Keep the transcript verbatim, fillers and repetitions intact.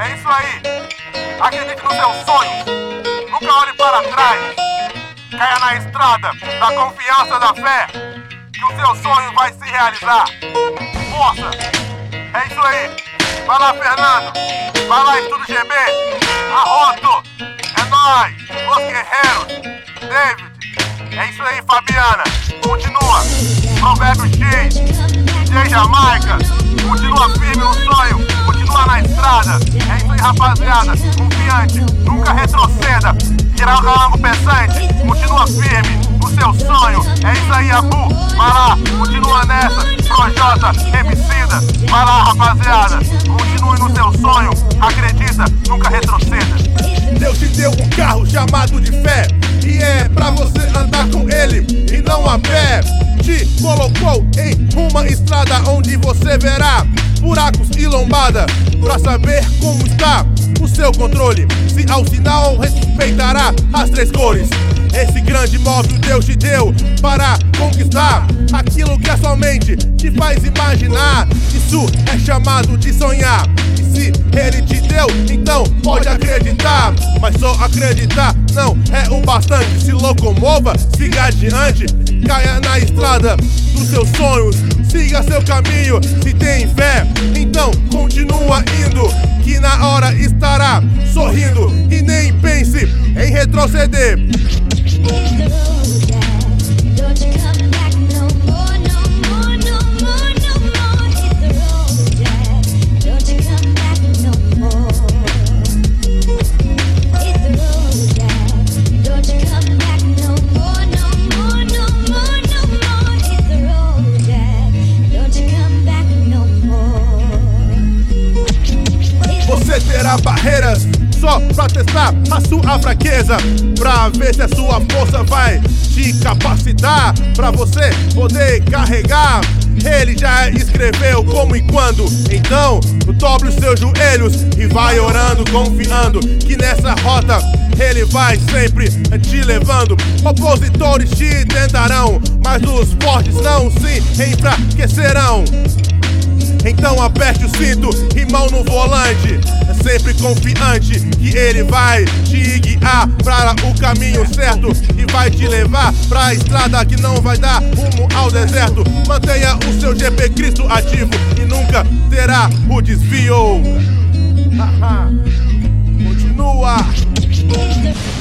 É isso aí. Acredite nos seus sonhos. Nunca olhe para trás. Caia na estrada da confiança, da fé, que o seu sonho vai se realizar. Força. É isso aí. Vai lá, Fernando. Vai lá, Estudo G B. Arroto. É nóis. Os guerreiros. David. É isso aí, Fabiana. Continua. Provérbio X. D J Jamaica. Continua firme no sonho. Continua na estrada. É isso aí, rapaziada. Confiante. Nunca retroceda. Tirar o calango pensante. Continua firme no seu sonho. É isso aí, Abu. Vai lá. Continua nessa. Projota. Emicida. Vai lá, rapaziada. Continue no seu sonho. Acredita. Nunca retroceda. Deus te deu um carro chamado de fé, e é pra você andar com ele e não a pé. Te colocou em uma estrada onde você verá buracos e lombada, pra saber como está o seu controle. Se ao sinal respeitará as três cores. Esse grande móvel Deus te deu para conquistar aquilo que a sua mente te faz imaginar. Isso é chamado de sonhar. E se ele te deu, então pode acreditar. Mas só acreditar não é o bastante. Se locomova, siga adiante. Caia na estrada dos seus sonhos. Siga seu caminho, se tem fé, então continua indo, que na hora estará sorrindo. E nem pense em retroceder. Você terá barreiras só pra testar a sua fraqueza, pra ver se a sua força vai te capacitar, pra você poder carregar. Ele já escreveu como e quando. Então dobre os seus joelhos e vai orando, confiando que nessa rota ele vai sempre te levando. Opositores te tentarão, mas os fortes não se enfraquecerão. Então aperte o cinto e mão no volante, sempre confiante que ele vai te guiar para o caminho certo e vai te levar pra estrada que não vai dar rumo ao deserto. Mantenha o seu G P Cristo ativo e nunca terá o desvio. Continua.